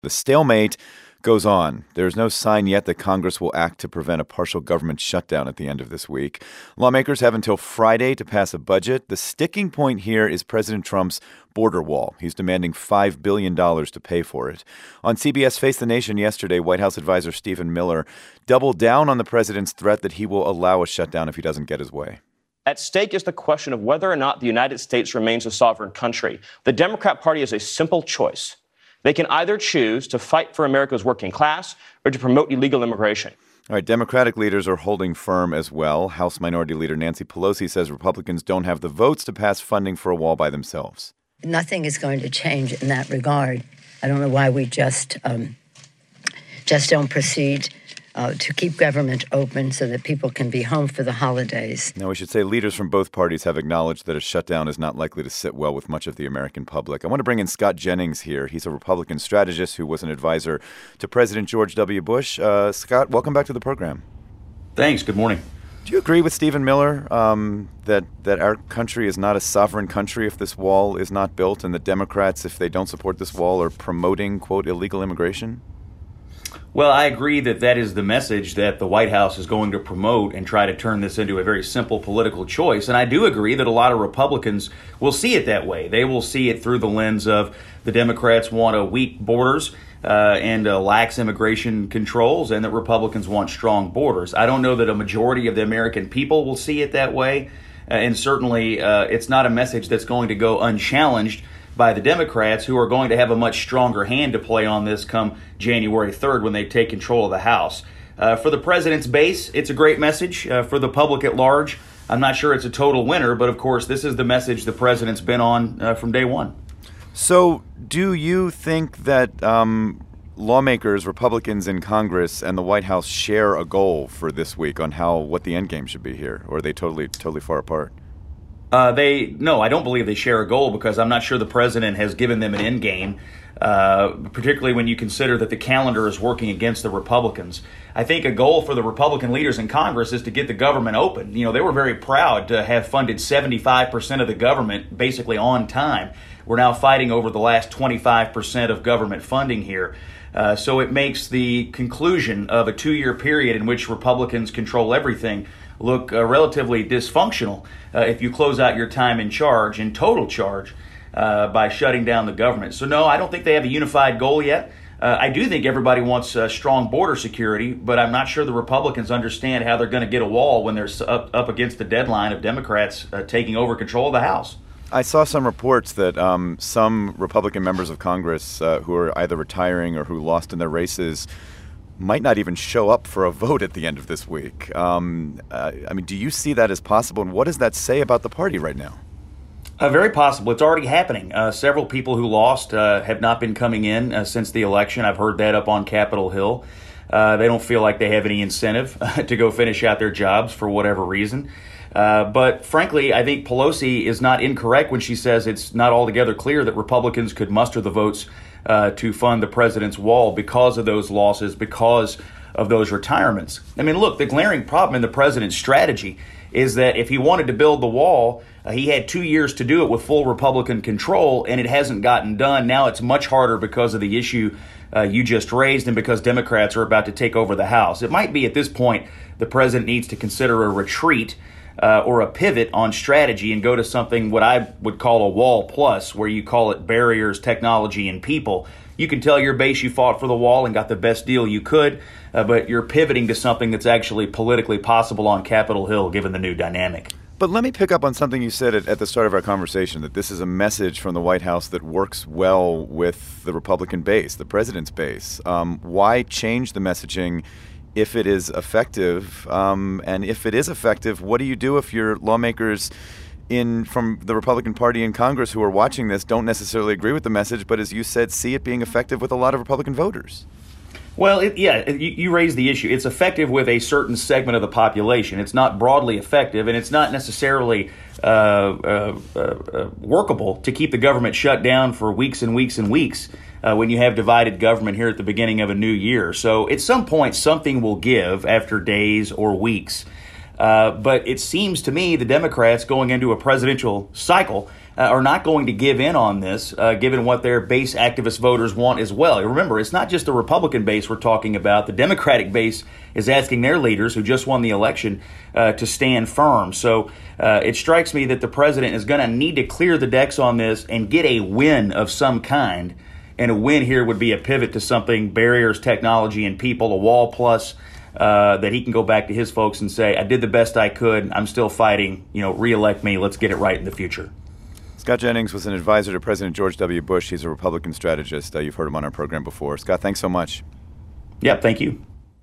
The stalemate goes on. There's no sign yet that Congress will act to prevent a partial government shutdown at the end of this week. Lawmakers have until Friday to pass a budget. The sticking point here is President Trump's border wall. He's demanding $5 billion to pay for it. On CBS Face the Nation yesterday, White House advisor Stephen Miller doubled down on the president's threat that he will allow a shutdown if he doesn't get his way. At stake is the question of whether or not the United States remains a sovereign country. The Democrat Party has a simple choice. They can either choose to fight for America's working class or to promote illegal immigration. All right, Democratic leaders are holding firm as well. House Minority Leader Nancy Pelosi says Republicans don't have the votes to pass funding for a wall by themselves. Nothing is going to change in that regard. I don't know why we just don't proceed to keep government open so that people can be home for the holidays. Now, we should say leaders from both parties have acknowledged that a shutdown is not likely to sit well with much of the American public. I want to bring in Scott Jennings here. He's a Republican strategist who was an advisor to President George W. Bush. Scott, welcome back to the program. Thanks. Good morning. Do you agree with Stephen Miller that our country is not a sovereign country if this wall is not built, and the Democrats, if they don't support this wall, are promoting, quote, illegal immigration? Well, I agree that that is the message that the White House is going to promote and try to turn this into a very simple political choice. And I do agree that a lot of Republicans will see it that way. They will see it through the lens of the Democrats want a weak borders and lax immigration controls, and that Republicans want strong borders. I don't know that a majority of the American people will see it that way. And certainly it's not a message that's going to go unchallenged by the Democrats, who are going to have a much stronger hand to play on this come January 3rd when they take control of the House. For the president's base, it's a great message. For the public at large, I'm not sure it's a total winner, but of course, this is the message the president's been on from day one. So do you think that lawmakers, Republicans in Congress, and the White House share a goal for this week on what the end game should be here, or are they totally far apart? No, I don't believe they share a goal, because I'm not sure the president has given them an end game, particularly when you consider that the calendar is working against the Republicans. I think a goal for the Republican leaders in Congress is to get the government open. You know, they were very proud to have funded 75% of the government basically on time. We're now fighting over the last 25% of government funding here. So it makes the conclusion of a 2-year period in which Republicans control everything look relatively dysfunctional if you close out your time in total charge, by shutting down the government. So no, I don't think they have a unified goal yet. I do think everybody wants strong border security, but I'm not sure the Republicans understand how they're going to get a wall when they're up against the deadline of Democrats taking over control of the House. I saw some reports that some Republican members of Congress who are either retiring or who lost in their races might not even show up for a vote at the end of this week. Do you see that as possible? And what does that say about the party right now? Very possible. It's already happening. Several people who lost have not been coming in since the election. I've heard that up on Capitol Hill. They don't feel like they have any incentive to go finish out their jobs for whatever reason. But frankly, I think Pelosi is not incorrect when she says it's not altogether clear that Republicans could muster the votes to fund the president's wall because of those losses, because of those retirements. I mean, look, the glaring problem in the president's strategy is that if he wanted to build the wall, he had 2 years to do it with full Republican control, and it hasn't gotten done. Now it's much harder because of the issue you just raised and because Democrats are about to take over the House. It might be at this point the president needs to consider a retreat or a pivot on strategy and go to something what I would call a wall plus, where you call it barriers, technology, and people. You can tell your base you fought for the wall and got the best deal you could, but you're pivoting to something that's actually politically possible on Capitol Hill, given the new dynamic. But let me pick up on something you said at the start of our conversation, that this is a message from the White House that works well with the Republican base, the president's base. Why change the messaging if it is effective? And if it is effective, what do you do if your lawmakers from the Republican Party in Congress who are watching this don't necessarily agree with the message, but as you said, see it being effective with a lot of Republican voters? Well, you raise the issue. It's effective with a certain segment of the population. It's not broadly effective, and it's not necessarily workable to keep the government shut down for weeks and weeks and weeks when you have divided government here at the beginning of a new year. So at some point, something will give after days or weeks. But it seems to me the Democrats going into a presidential cycle are not going to give in on this, given what their base activist voters want as well. Remember, it's not just the Republican base we're talking about. The Democratic base is asking their leaders, who just won the election, to stand firm. So it strikes me that the president is going to need to clear the decks on this and get a win of some kind. And a win here would be a pivot to something, barriers, technology, and people, a wall plus, that he can go back to his folks and say, I did the best I could. I'm still fighting. Reelect me. Let's get it right in the future. Scott Jennings was an advisor to President George W. Bush. He's a Republican strategist. You've heard him on our program before. Scott, thanks so much. Yeah, thank you.